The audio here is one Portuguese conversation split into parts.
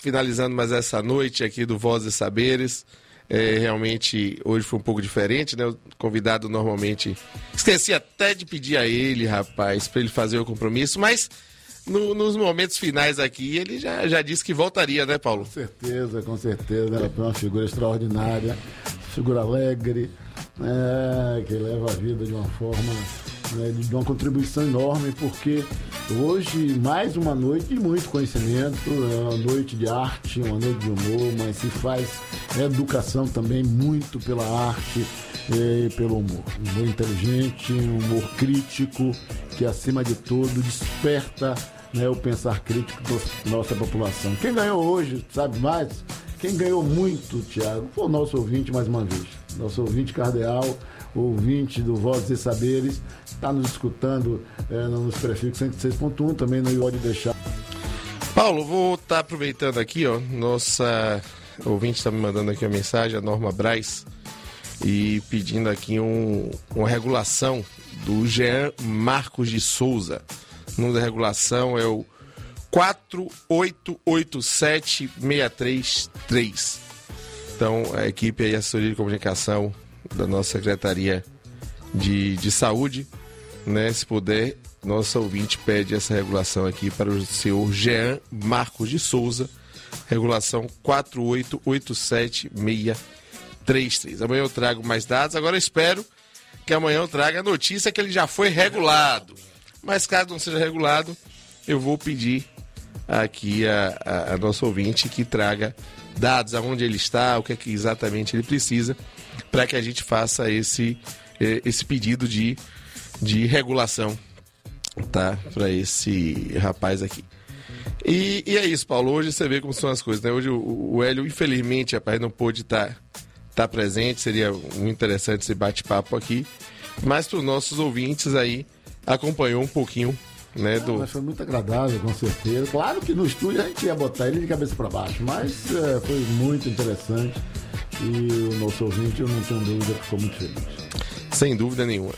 finalizando mais essa noite aqui do Voz e Saberes. Realmente, hoje foi um pouco diferente, né? O convidado normalmente... Esqueci até de pedir a ele, rapaz, para ele fazer o compromisso, mas nos momentos finais aqui, ele já disse que voltaria, né, Paulo? Com certeza. Ela foi uma figura extraordinária, figura alegre, que leva a vida de uma forma... de uma contribuição enorme, porque hoje mais uma noite de muito conhecimento, é uma noite de arte, uma noite de humor, mas se faz educação também muito pela arte e pelo humor. Humor inteligente, humor crítico, que acima de tudo desperta o pensar crítico da nossa população. Quem ganhou hoje, sabe mais? Quem ganhou muito, Tiago, foi o nosso ouvinte mais uma vez. Nosso ouvinte cardeal, ouvinte do Vozes e Saberes, está nos escutando nos prefixos 106.1, também não pode deixar. Paulo, vou estar aproveitando aqui, nossa ouvinte está me mandando aqui uma mensagem, a Norma Braz, e pedindo aqui uma regulação do Jean Marcos de Souza. O número da regulação é o 4887633. Então, a equipe aí, assessoria de comunicação da nossa Secretaria de Saúde, né? Se puder, nossa ouvinte pede essa regulação aqui para o senhor Jean Marcos de Souza, regulação 4887633. Amanhã eu trago mais dados, agora eu espero que amanhã eu traga a notícia que ele já foi regulado. Mas caso não seja regulado, eu vou pedir aqui a nosso ouvinte que traga dados, aonde ele está, o que é que exatamente ele precisa, para que a gente faça esse pedido de regulação, tá? Para esse rapaz aqui. E é isso, Paulo. Hoje você vê como são as coisas, né? Hoje o Hélio, infelizmente, rapaz, não pôde estar presente. Seria muito interessante esse bate-papo aqui. Mas para os nossos ouvintes aí, acompanhou um pouquinho, né? Mas foi muito agradável, com certeza. Claro que no estúdio a gente ia botar ele de cabeça para baixo, mas foi muito interessante. E o nosso ouvinte, eu não tenho dúvida, ficou muito feliz. Sem dúvida nenhuma.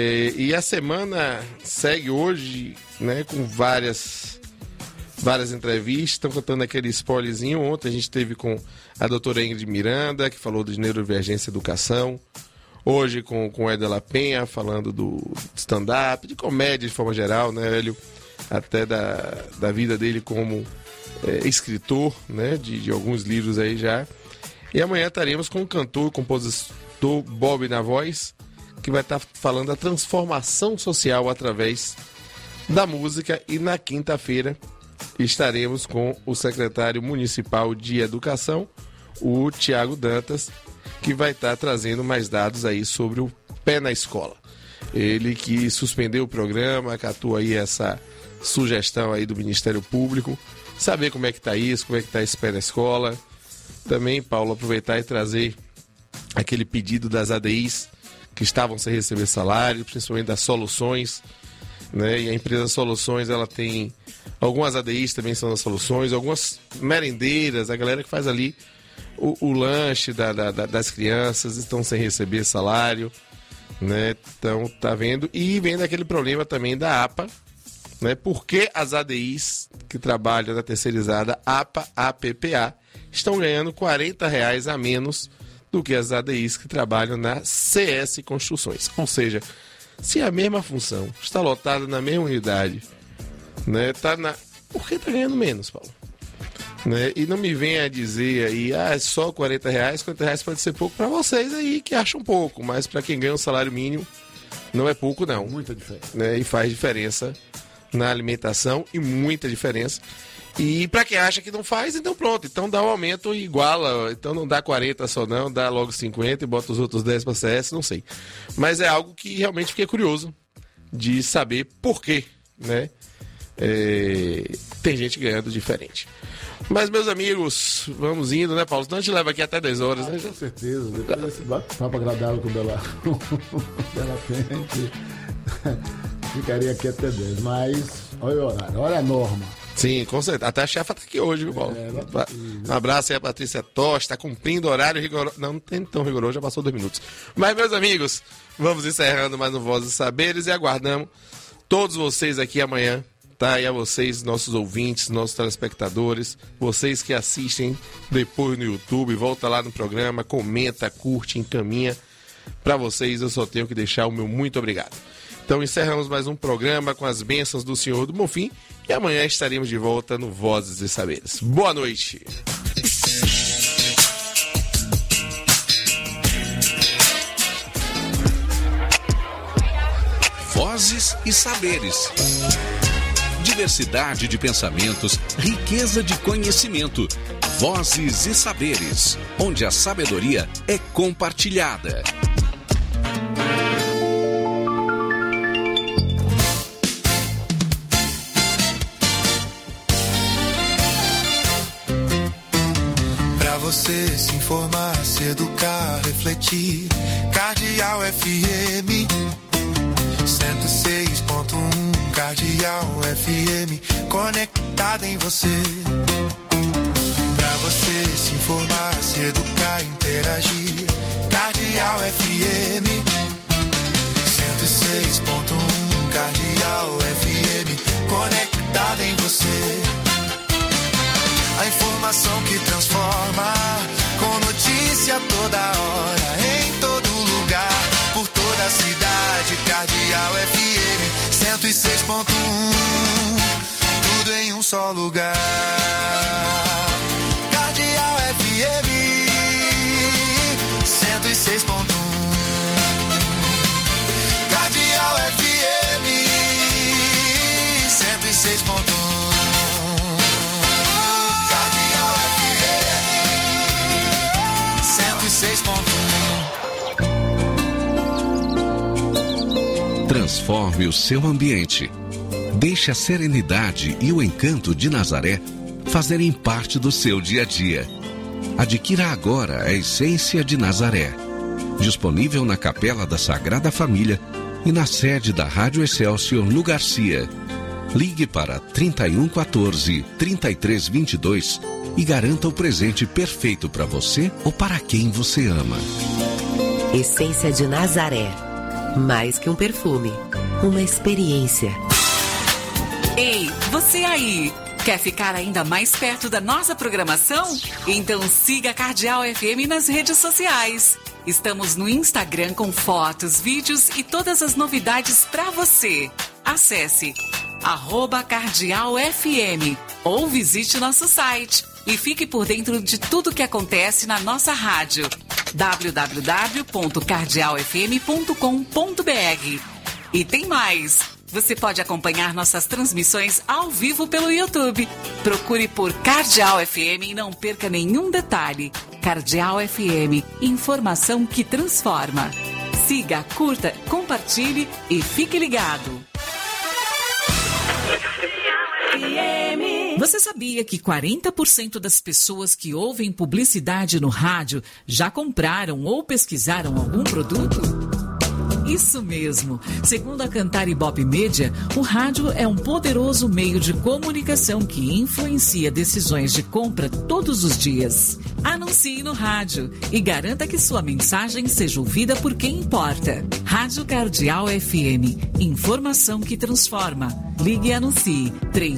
E a semana segue hoje, né, com várias entrevistas. Estão contando aquele spoilerzinho. Ontem a gente teve com a doutora Ingrid Miranda, que falou de neurodivergência e educação. Hoje com o Éder La Penha, falando do stand-up, de comédia de forma geral, né, Hélio? Até da vida dele como escritor, né, de alguns livros aí já. E amanhã estaremos com o cantor, compositor Bob na voz, que vai estar falando da transformação social através da música. E na quinta-feira estaremos com o secretário municipal de Educação, o Tiago Dantas, que vai estar trazendo mais dados aí sobre o Pé na Escola. Ele que suspendeu o programa, acatou aí essa sugestão aí do Ministério Público, saber como é que está isso, como é que está esse Pé na Escola. Também, Paulo, aproveitar e trazer aquele pedido das ADIs que estavam sem receber salário, principalmente das Soluções, né? E a empresa Soluções, ela tem algumas ADIs também são das Soluções, algumas merendeiras, a galera que faz ali o lanche das crianças, estão sem receber salário, né? Então, tá vendo? E vendo aquele problema também da APA, né? Porque as ADIs que trabalham na terceirizada APA, APPA, estão ganhando R$40 a menos do que as ADIs que trabalham na CS Construções. Ou seja, se a mesma função está lotada na mesma unidade, né? Por que está ganhando menos, Paulo? Né? E não me venha dizer aí, é só R$40, R$40 pode ser pouco para vocês aí que acham pouco, mas para quem ganha um salário mínimo não é pouco não. Muita diferença. Né? E faz diferença na alimentação e muita diferença. E para quem acha que não faz, então pronto, então dá um aumento e iguala, então não dá 40 só não, dá logo 50 e bota os outros 10 para CS, não sei. Mas é algo que realmente fiquei curioso de saber por quê, né? Tem gente ganhando diferente. Mas, meus amigos, vamos indo, né, Paulo? Senão a gente leva aqui até 10 horas, né? Com certeza. Depois desse papo agradável com o Bela Pente, ficaria aqui até 10. Mas, olha o horário, olha a norma. Sim, com certeza. Até a chefa tá aqui hoje, viu, Paulo? Um abraço aí a Patrícia Tosta, tá cumprindo horário rigoroso. Não tem tão rigoroso, já passou 2 minutos. Mas, meus amigos, vamos encerrando mais no Voz dos Saberes e aguardamos todos vocês aqui amanhã tá? E a vocês, nossos ouvintes, nossos telespectadores, vocês que assistem depois no YouTube, volta lá no programa, comenta, curte, encaminha. Para vocês eu só tenho que deixar o meu muito obrigado. Então encerramos mais um programa com as bênçãos do Senhor do Bonfim e amanhã estaremos de volta no Vozes e Saberes. Boa noite! Vozes e Saberes. Diversidade de pensamentos, riqueza de conhecimento. Vozes e Saberes, onde a sabedoria é compartilhada. Pra você se informar, se educar, refletir. Cardeal FM 106.1, Cardeal FM, conectada em você. Pra você se informar, se educar, interagir. Cardeal FM 106.1, Cardeal FM, conectada em você. A informação que transforma, com notícia toda hora, em todo lugar, por toda a cidade. Cardeal FM 106.1, tudo em um só lugar. Cardeal FM 106.1, Cardeal FM 106.1. Transforme o seu ambiente. Deixe a serenidade e o encanto de Nazaré fazerem parte do seu dia a dia. Adquira agora a Essência de Nazaré. Disponível na Capela da Sagrada Família e na sede da Rádio Excelsior no Garcia. Ligue para 3114-3322 e garanta o presente perfeito para você ou para quem você ama. Essência de Nazaré. Mais que um perfume, uma experiência. Ei, você aí! Quer ficar ainda mais perto da nossa programação? Então siga a Cardeal FM nas redes sociais. Estamos no Instagram com fotos, vídeos e todas as novidades para você. Acesse @CardealFM ou visite nosso site e fique por dentro de tudo que acontece na nossa rádio. www.cardealfm.com.br. E tem mais! Você pode acompanhar nossas transmissões ao vivo pelo YouTube. Procure por Cardeal FM e não perca nenhum detalhe. Cardeal FM, informação que transforma. Siga, curta, compartilhe e fique ligado. Você sabia que 40% das pessoas que ouvem publicidade no rádio já compraram ou pesquisaram algum produto? Isso mesmo. Segundo a Cantar Ibope Média, o rádio é um poderoso meio de comunicação que influencia decisões de compra todos os dias. Anuncie no rádio e garanta que sua mensagem seja ouvida por quem importa. Rádio Cardeal FM. Informação que transforma. Ligue e anuncie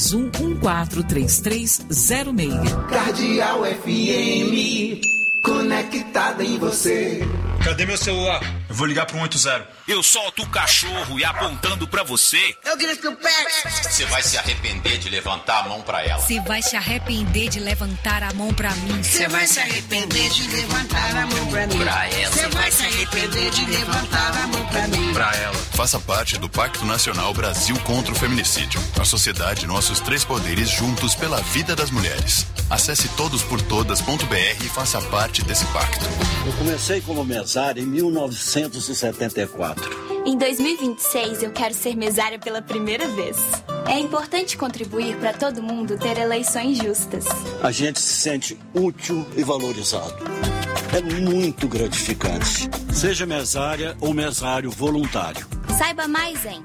31143306. Cardeal FM. Conectada em você. Cadê meu celular? Eu vou ligar pro 180. Eu solto o cachorro e apontando pra você. Eu grito pé. Você vai se arrepender de levantar a mão pra ela. Você vai se arrepender de levantar a mão pra mim. Você vai se arrepender de levantar a mão pra mim. Pra ela. Você vai se arrepender de levantar a mão pra mim. Pra ela. Faça parte do Pacto Nacional Brasil contra o Feminicídio. A sociedade e nossos três poderes juntos pela vida das mulheres. Acesse todosportodas.br e faça parte desse pacto. Eu comecei como mesária em 1974. Em 2026, eu quero ser mesária pela primeira vez. É importante contribuir para todo mundo ter eleições justas. A gente se sente útil e valorizado. É muito gratificante. Seja mesária ou mesário voluntário. Saiba mais em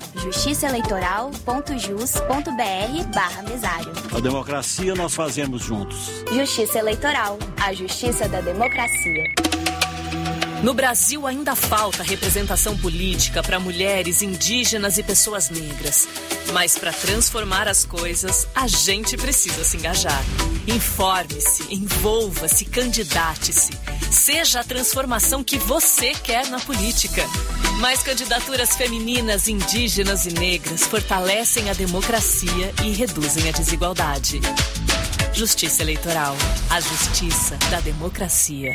justiçaeleitoral.jus.br/mesário. A democracia nós fazemos juntos. Justiça Eleitoral, a justiça da democracia. No Brasil ainda falta representação política para mulheres, indígenas e pessoas negras. Mas para transformar as coisas, a gente precisa se engajar. Informe-se, envolva-se, candidate-se. Seja a transformação que você quer na política. Mais candidaturas femininas, indígenas e negras fortalecem a democracia e reduzem a desigualdade. Justiça Eleitoral. A justiça da democracia.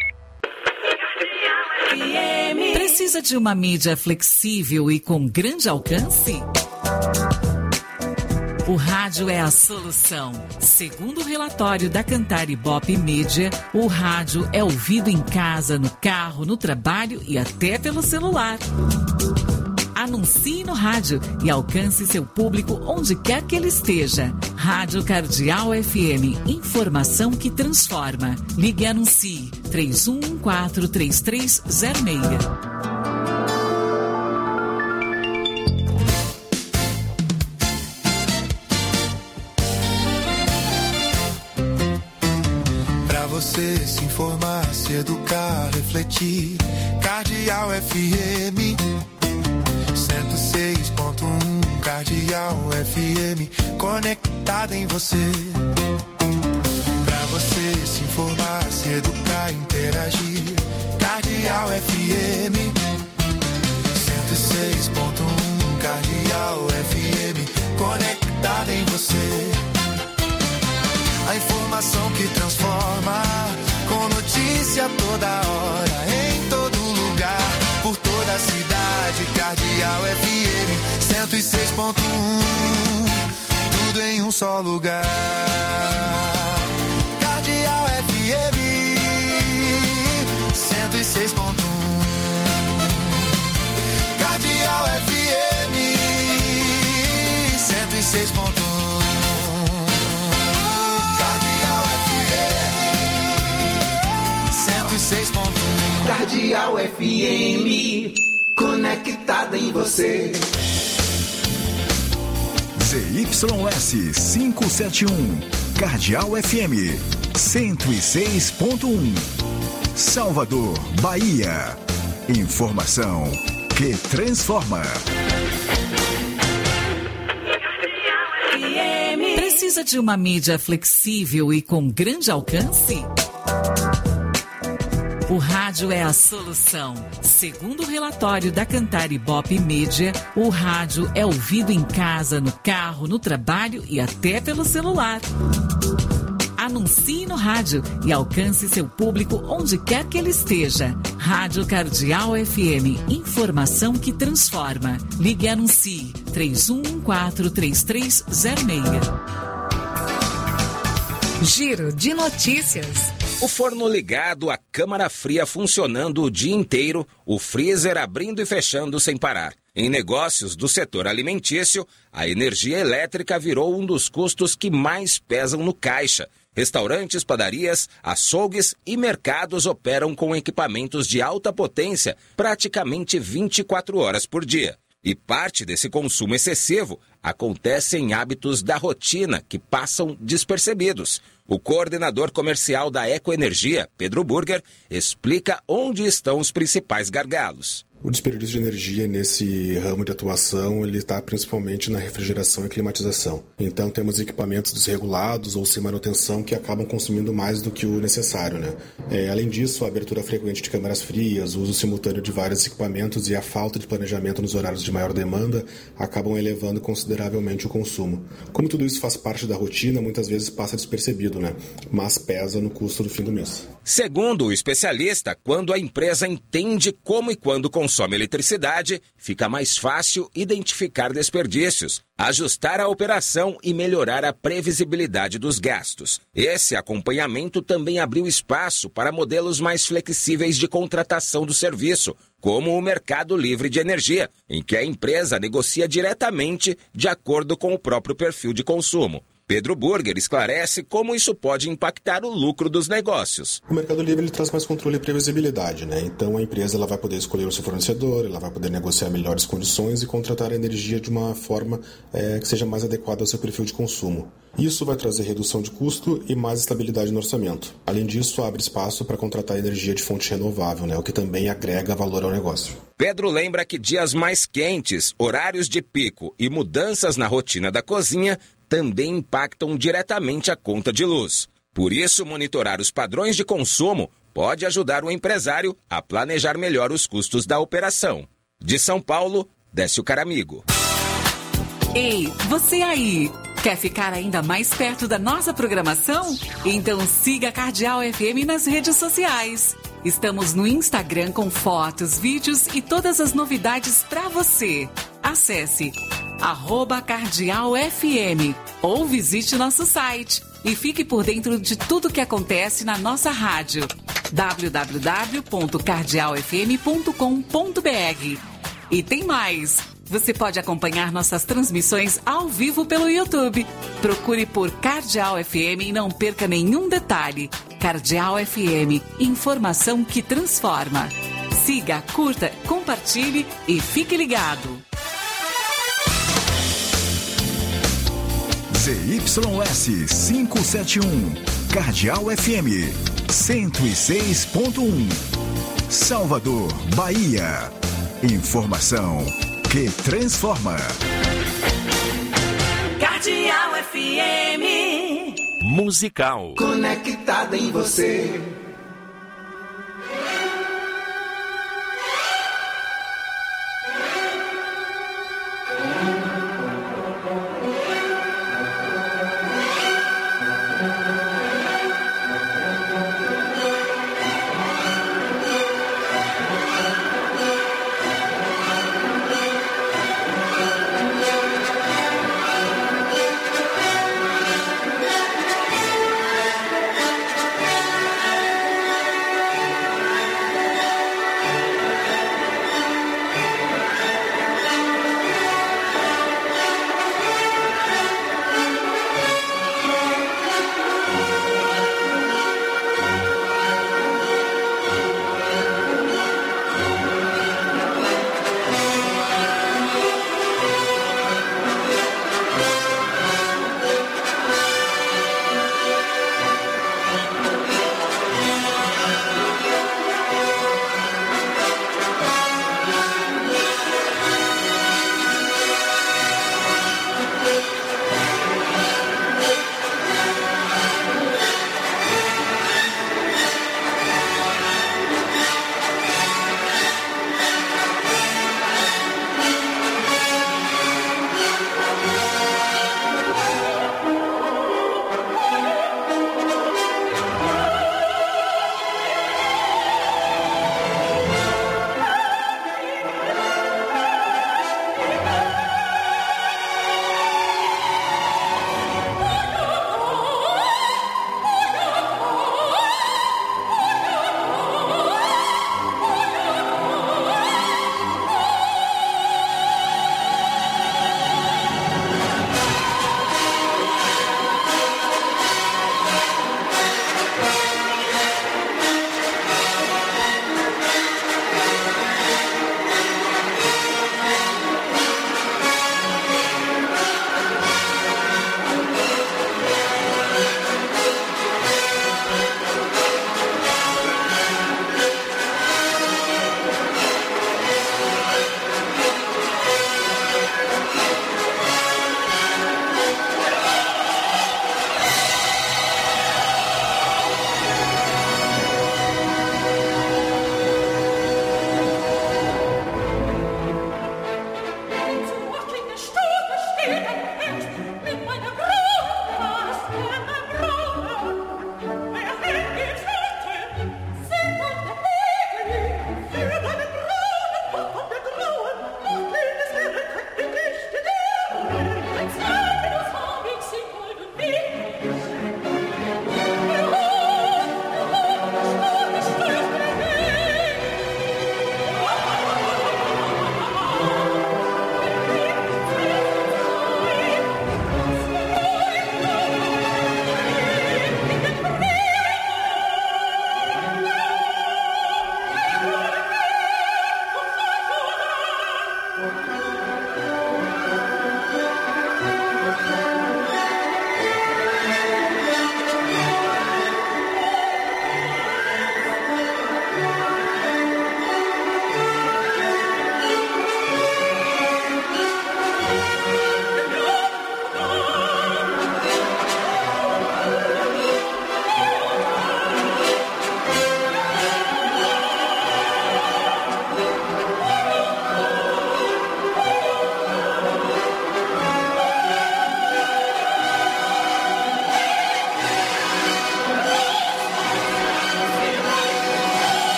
Precisa de uma mídia flexível e com grande alcance? O rádio é a solução. Segundo o relatório da Cantar Ibope Mídia, o rádio é ouvido em casa, no carro, no trabalho e até pelo celular. Anuncie no rádio e alcance seu público onde quer que ele esteja. Rádio Cardeal FM. Informação que transforma. Ligue e anuncie. 31143306. Você se informar, se educar, refletir. Cardeal FM 106.1. Cardeal FM conectada em você. Pra você se informar, se educar, interagir. Cardeal FM 106.1. Cardeal FM conectada em você. A informação que transforma, com notícia toda hora, em todo lugar, por toda a cidade. Cardeal FM 106.1, tudo em um só lugar. Cardeal FM 106.1. Cardeal FM 106.1. Cardeal FM, conectada em você. ZYS 571, Cardeal FM 106.1, Salvador, Bahia. Informação que transforma. Precisa de uma mídia flexível e com grande alcance? O rádio é a solução. Segundo o relatório da Cantar Ibope Mídia, o rádio é ouvido em casa, no carro, no trabalho e até pelo celular. Anuncie no rádio e alcance seu público onde quer que ele esteja. Rádio Cardeal FM. Informação que transforma. Ligue e anuncie. 31143306. Giro de notícias. O forno ligado, a câmara fria funcionando o dia inteiro, o freezer abrindo e fechando sem parar. Em negócios do setor alimentício, a energia elétrica virou um dos custos que mais pesam no caixa. Restaurantes, padarias, açougues e mercados operam com equipamentos de alta potência praticamente 24 horas por dia. E parte desse consumo excessivo acontece em hábitos da rotina que passam despercebidos. O coordenador comercial da Ecoenergia, Pedro Burger, explica onde estão os principais gargalos. O desperdício de energia nesse ramo de atuação, ele está principalmente na refrigeração e climatização. Então temos equipamentos desregulados ou sem manutenção que acabam consumindo mais do que o necessário, né? Além disso, a abertura frequente de câmaras frias, o uso simultâneo de vários equipamentos e a falta de planejamento nos horários de maior demanda acabam elevando consideravelmente o consumo. Como tudo isso faz parte da rotina, muitas vezes passa despercebido, né? Mas pesa no custo do fim do mês. Segundo o especialista, quando a empresa entende como e quando consome eletricidade, fica mais fácil identificar desperdícios, ajustar a operação e melhorar a previsibilidade dos gastos. Esse acompanhamento também abriu espaço para modelos mais flexíveis de contratação do serviço, como o mercado livre de energia, em que a empresa negocia diretamente de acordo com o próprio perfil de consumo. Pedro Burger esclarece como isso pode impactar o lucro dos negócios. O Mercado Livre ele traz mais controle e previsibilidade, né? Então a empresa ela vai poder escolher o seu fornecedor, ela vai poder negociar melhores condições e contratar a energia de uma forma que seja mais adequada ao seu perfil de consumo. Isso vai trazer redução de custo e mais estabilidade no orçamento. Além disso, abre espaço para contratar energia de fonte renovável, né? O que também agrega valor ao negócio. Pedro lembra que dias mais quentes, horários de pico e mudanças na rotina da cozinha também impactam diretamente a conta de luz. Por isso, monitorar os padrões de consumo pode ajudar o empresário a planejar melhor os custos da operação. De São Paulo, Décio Caramigo. Ei, você aí! Quer ficar ainda mais perto da nossa programação? Então siga a Cardeal FM nas redes sociais. Estamos no Instagram com fotos, vídeos e todas as novidades para você. Acesse @CardealFM ou visite nosso site e fique por dentro de tudo que acontece na nossa rádio. www.cardealfm.com.br. E tem mais! Você pode acompanhar nossas transmissões ao vivo pelo YouTube. Procure por Cardeal FM e não perca nenhum detalhe. Cardeal FM, informação que transforma. Siga, curta, compartilhe e fique ligado. ZYS 571, Cardeal FM 106.1, Salvador, Bahia. Informação que transforma. Cardeal FM. Musical. Conectada em você.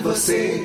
em você.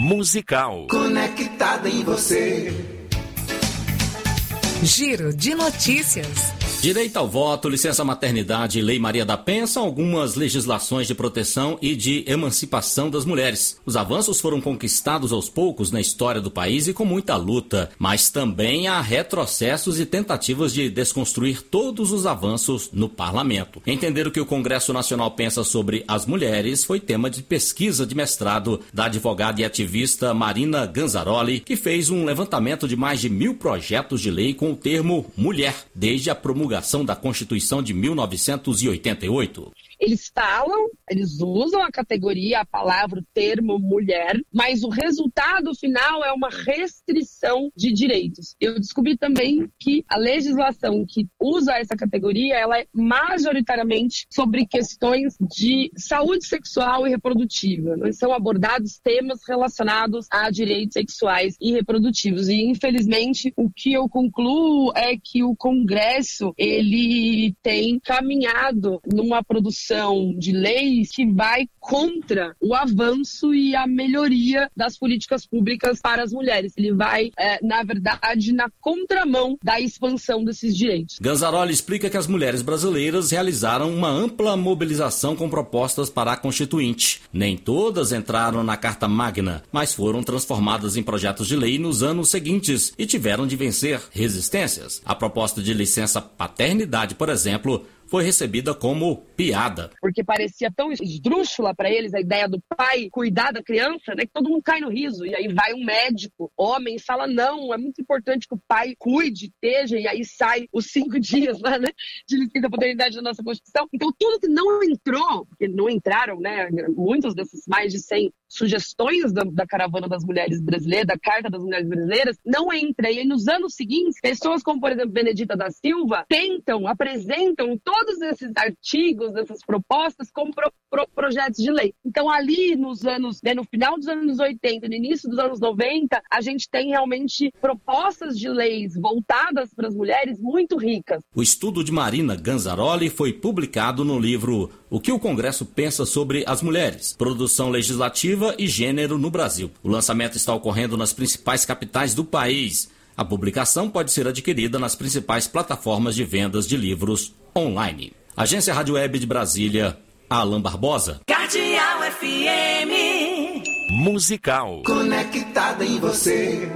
musical. Conectada em você. Giro de notícias. Direito ao voto, licença maternidade e Lei Maria da Penha são algumas legislações de proteção e de emancipação das mulheres. Os avanços foram conquistados aos poucos na história do país e com muita luta, mas também há retrocessos e tentativas de desconstruir todos os avanços no parlamento. Entender o que o Congresso Nacional pensa sobre as mulheres foi tema de pesquisa de mestrado da advogada e ativista Marina Ganzaroli, que fez um levantamento de mais de 1.000 projetos de lei com o termo mulher, desde a promulgação da Constituição de 1988. Eles falam, eles usam a categoria, a palavra, o termo mulher, mas o resultado final é uma restrição de direitos. Eu descobri também que a legislação que usa essa categoria, ela é majoritariamente sobre questões de saúde sexual e reprodutiva. Não são abordados temas relacionados a direitos sexuais e reprodutivos. E, infelizmente, o que eu concluo é que o Congresso, ele tem caminhado numa produção de leis que vai contra o avanço e a melhoria das políticas públicas para as mulheres. Ele vai, na verdade, na contramão da expansão desses direitos. Ganzaroli explica que as mulheres brasileiras realizaram uma ampla mobilização com propostas para a Constituinte. Nem todas entraram na Carta Magna, mas foram transformadas em projetos de lei nos anos seguintes e tiveram de vencer resistências. A proposta de licença paternidade, por exemplo, foi recebida como piada. Porque parecia tão esdrúxula para eles a ideia do pai cuidar da criança, né, que todo mundo cai no riso. E aí vai um médico, homem, e fala, não, é muito importante que o pai cuide, esteja, e aí sai os 5 dias lá, né, de licença paternidade da nossa Constituição. Então tudo que não entrou, porque não entraram, né, muitos desses mais de 100 sugestões da Caravana das Mulheres Brasileiras, da Carta das Mulheres Brasileiras, não entra. E aí, nos anos seguintes, pessoas como, por exemplo, Benedita da Silva, apresentam todos esses artigos, essas propostas como projetos de lei. Então, ali nos anos, né, no final dos anos 80, no início dos anos 90, a gente tem realmente propostas de leis voltadas para as mulheres muito ricas. O estudo de Marina Ganzaroli foi publicado no livro O que o Congresso pensa sobre as mulheres, produção legislativa e gênero no Brasil. O lançamento está ocorrendo nas principais capitais do país. A publicação pode ser adquirida nas principais plataformas de vendas de livros online. Agência Rádio Web de Brasília, Alan Barbosa. Cardeal FM. Musical. Conectada em você.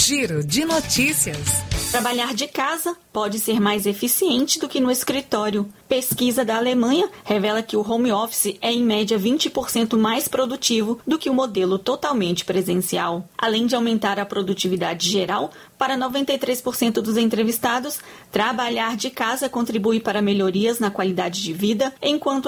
Giro de notícias. Trabalhar de casa pode ser mais eficiente do que no escritório. Pesquisa da Alemanha revela que o home office é em média 20% mais produtivo do que o modelo totalmente presencial. Além de aumentar a produtividade geral, para 93% dos entrevistados, trabalhar de casa contribui para melhorias na qualidade de vida, enquanto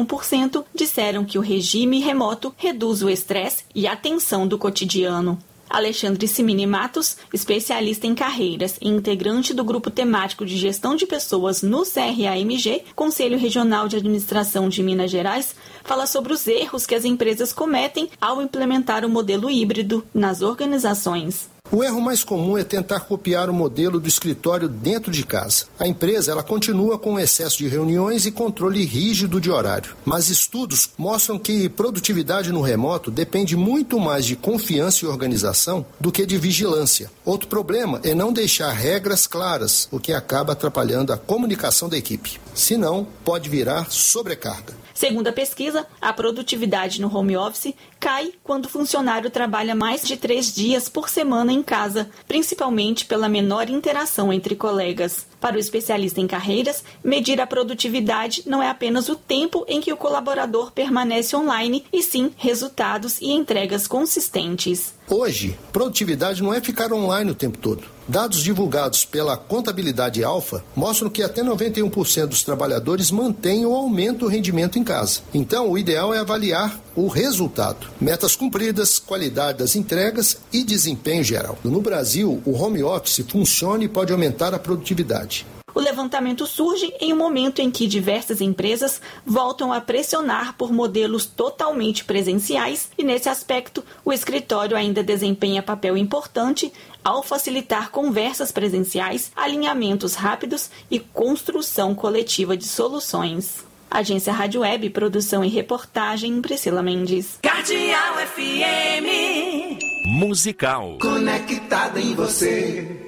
81% disseram que o regime remoto reduz o estresse e a tensão do cotidiano. Alexandre Simini Matos, especialista em carreiras e integrante do Grupo Temático de Gestão de Pessoas no CRAMG, Conselho Regional de Administração de Minas Gerais, fala sobre os erros que as empresas cometem ao implementar o modelo híbrido nas organizações. O erro mais comum é tentar copiar o modelo do escritório dentro de casa. A empresa ela continua com excesso de reuniões e controle rígido de horário. Mas estudos mostram que produtividade no remoto depende muito mais de confiança e organização do que de vigilância. Outro problema é não deixar regras claras, o que acaba atrapalhando a comunicação da equipe. Senão, pode virar sobrecarga. Segundo a pesquisa, a produtividade no home office cai quando o funcionário trabalha mais de 3 dias por semana em casa, principalmente pela menor interação entre colegas. Para o especialista em carreiras, medir a produtividade não é apenas o tempo em que o colaborador permanece online, e sim resultados e entregas consistentes. Hoje, produtividade não é ficar online o tempo todo. Dados divulgados pela Contabilidade Alfa mostram que até 91% dos trabalhadores mantêm ou aumentam o rendimento em casa. Então, o ideal é avaliar o resultado, metas cumpridas, qualidade das entregas e desempenho geral. No Brasil, o home office funciona e pode aumentar a produtividade. O levantamento surge em um momento em que diversas empresas voltam a pressionar por modelos totalmente presenciais e, nesse aspecto, o escritório ainda desempenha papel importante ao facilitar conversas presenciais, alinhamentos rápidos e construção coletiva de soluções. Agência Rádio Web, produção e reportagem, Priscila Mendes. Cardeal FM. Musical. Conectada em você.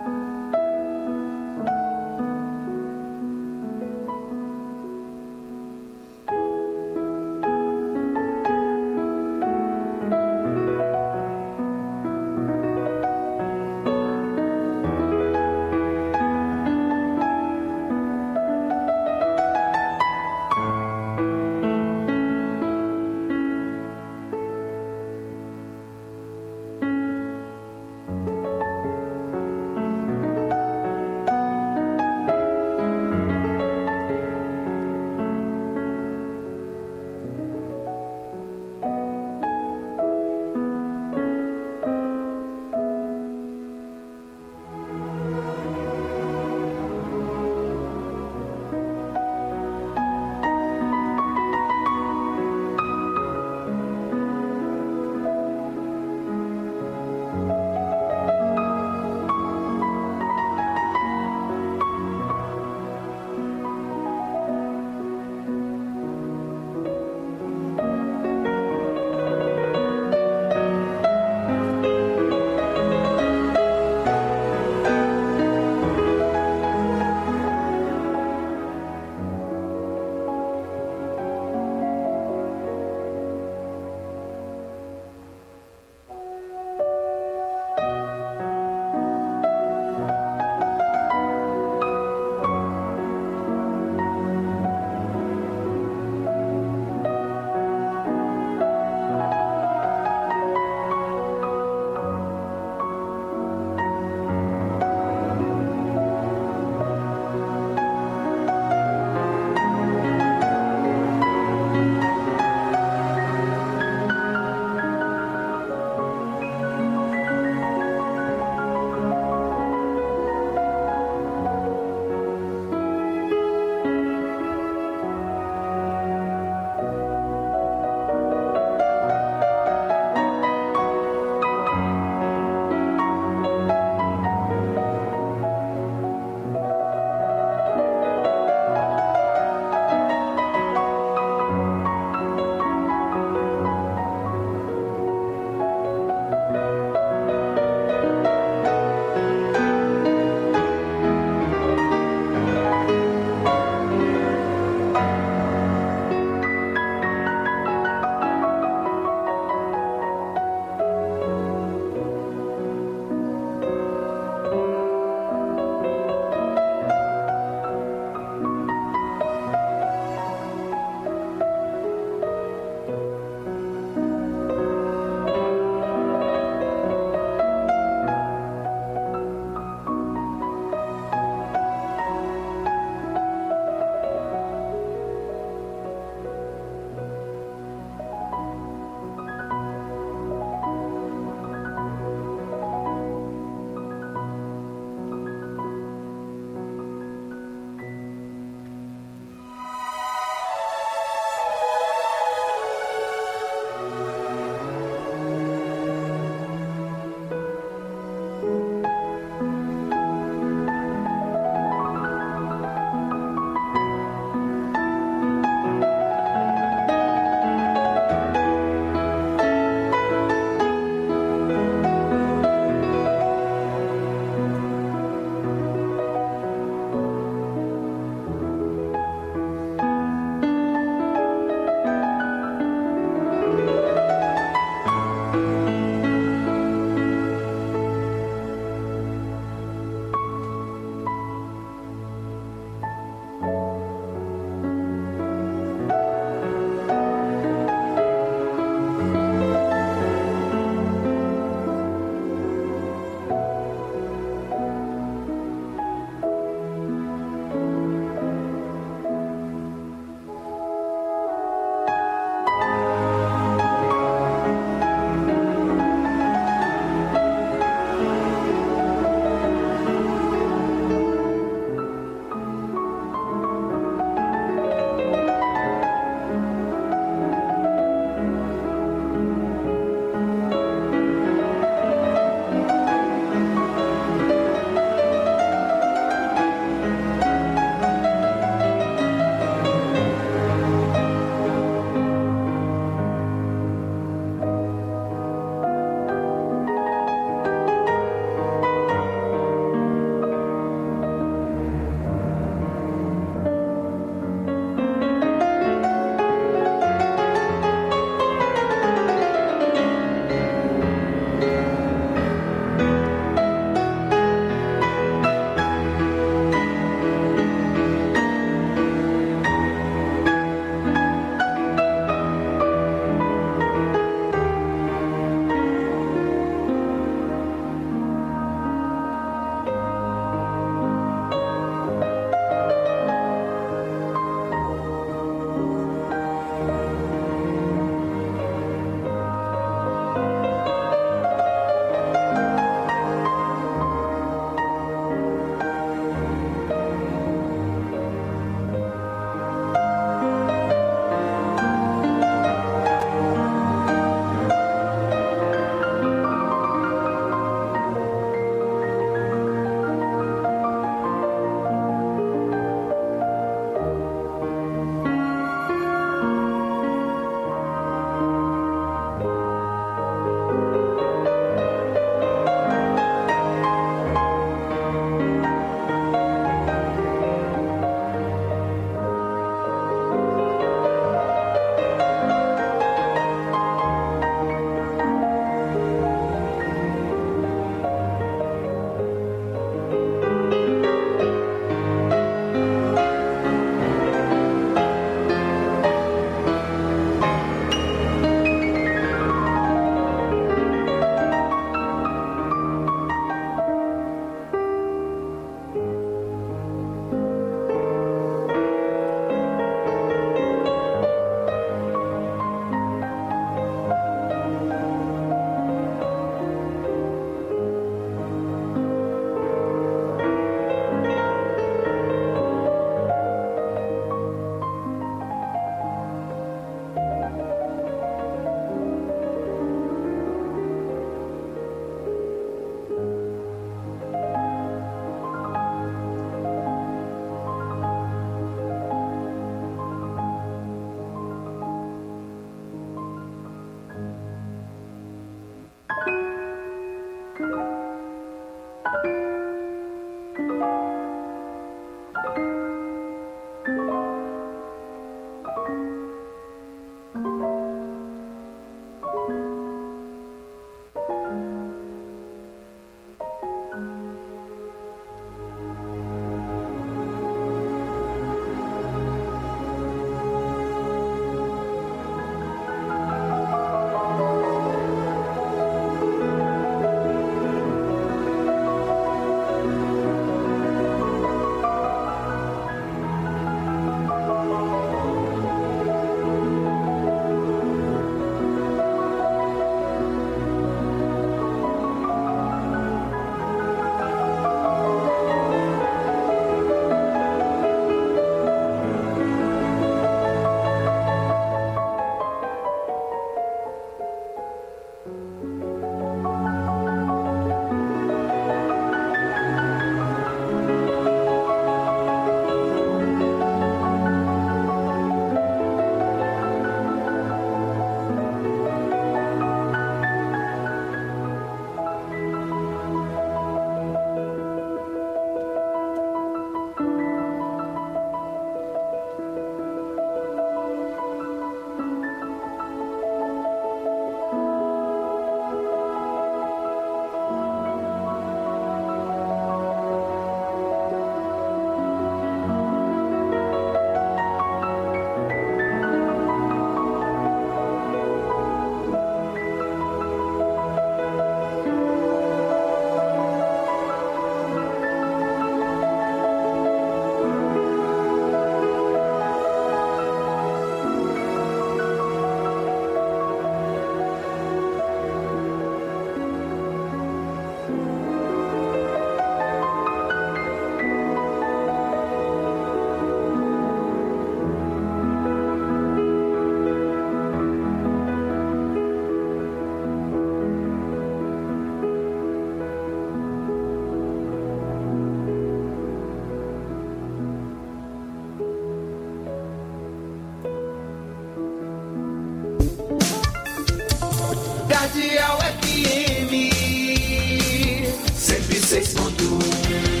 você.